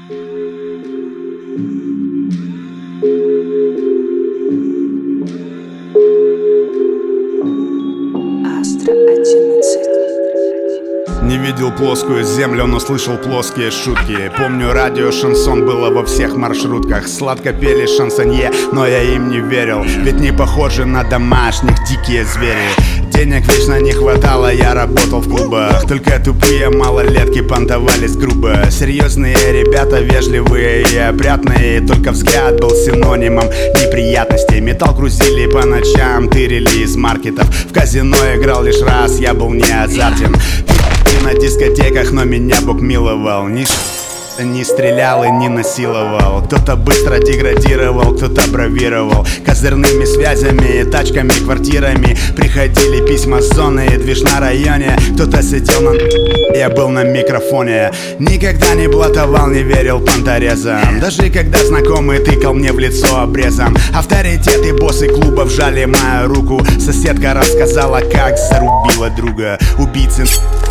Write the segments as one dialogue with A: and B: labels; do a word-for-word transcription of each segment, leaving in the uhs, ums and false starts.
A: Не видел плоскую землю, но слышал плоские шутки. Помню, радио шансон было во всех маршрутках. Сладко пели шансонье, но я им не верил. Ведь не похожи на домашних дикие звери. Денег вечно не хватало, я работал в клубах. Только тупые малолетки понтовались грубо. Серьезные ребята, вежливые и опрятные. Только взгляд был синонимом неприятностей. Металл грузили по ночам, тырили из маркетов. В казино играл лишь раз, я был не азартен. На дискотеках, но меня Бог миловал. Ни не стрелял и не насиловал. Кто-то быстро деградировал, кто-то бравировал. Козырными связями, тачками, квартирами. Приходили письма с зоны и движ на районе. Кто-то сидел на... Я был на микрофоне. Никогда не блатовал, не верил понторезам. Даже когда знакомый тыкал мне в лицо обрезом. Авторитеты, боссы клуба вжали мою руку. Соседка рассказала, как зарубила друга. Убийцы...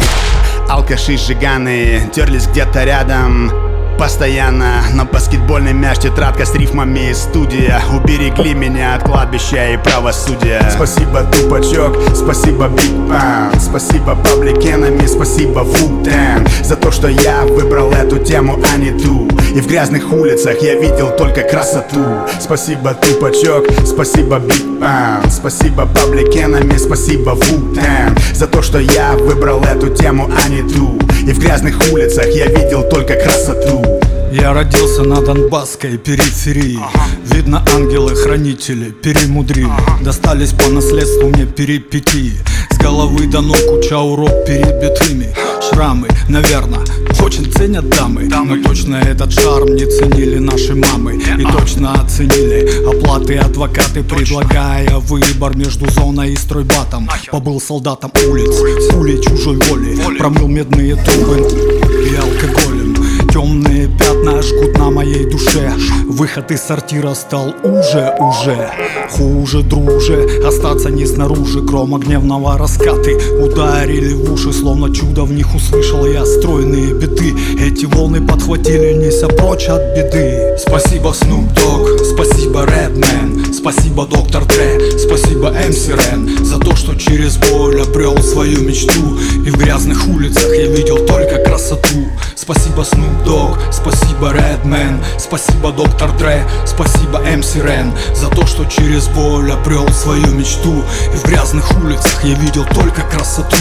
A: Алкаши сжиганые терлись где-то рядом постоянно. Но баскетбольный мяч, тетрадка с рифмами из студия уберегли меня от кладбища и правосудия. Спасибо, тупачок, спасибо, Биг Бан, спасибо, Public Enemy, спасибо, Wu-Tang, за то, что я выбрал эту тему, а не ту. И в грязных улицах я видел только красоту. Спасибо, тупачок, спасибо, Биг Бан, спасибо, Public Enemy, спасибо, Wu-Tang, за то, что я выбрал эту тему, а не ту. И в грязных улицах я видел только красоту.
B: Я родился на донбасской периферии. Ага. Видно, ангелы-хранители перемудрили. Ага. Достались по наследству мне перипетии. С головы до ног куча урок перебитыми. Шрамы, наверное, очень ценят дамы. Но точно этот шарм не ценили наши мамы. И точно оценили оплаты адвокаты, предлагая выбор между зоной и стройбатом. Побыл солдатом улиц, пулей чужой воли. Промыл медные трубы и алкоголем. Темные пятна жгут на моей душе. Выход из сортира стал уже, уже хуже, друже. Остаться не снаружи, грома гневного раскаты ударили в уши, словно чудо в них услышал я стройные биты. Эти волны подхватили, неся прочь от беды. Спасибо, Snoop Dogg, спасибо, Redman, спасибо, доктор Dre, спасибо, эм си Ren, за то, что через боль обрел свою мечту. И в грязных улицах я видел только красоту. Спасибо, Snoop Dogg, спасибо, Redman, спасибо, доктор Dre, спасибо, эм си Ren, за то, что через боль обрел свою мечту. И в грязных улицах я видел только красоту.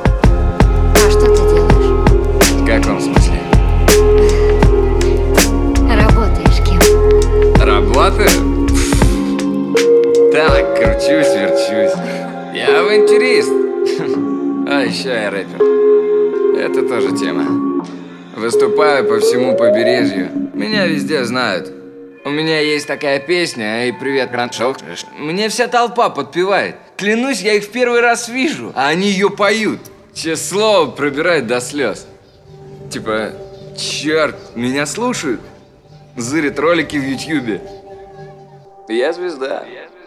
C: А что ты делаешь?
D: В каком смысле?
C: Работаешь кем?
D: Работаю? Так, кручусь, верчусь. Я авантюрист. А еще я рэпер. Это тоже тема. Выступаю по всему побережью. Меня везде знают. У меня есть такая песня: «Эй, привет, Краншок». Мне вся толпа подпевает. Клянусь, я их в первый раз вижу, а они ее поют. Честное слово, пробирает до слез. Типа, черт, меня слушают. Зырят ролики в ютьюбе. Я звезда.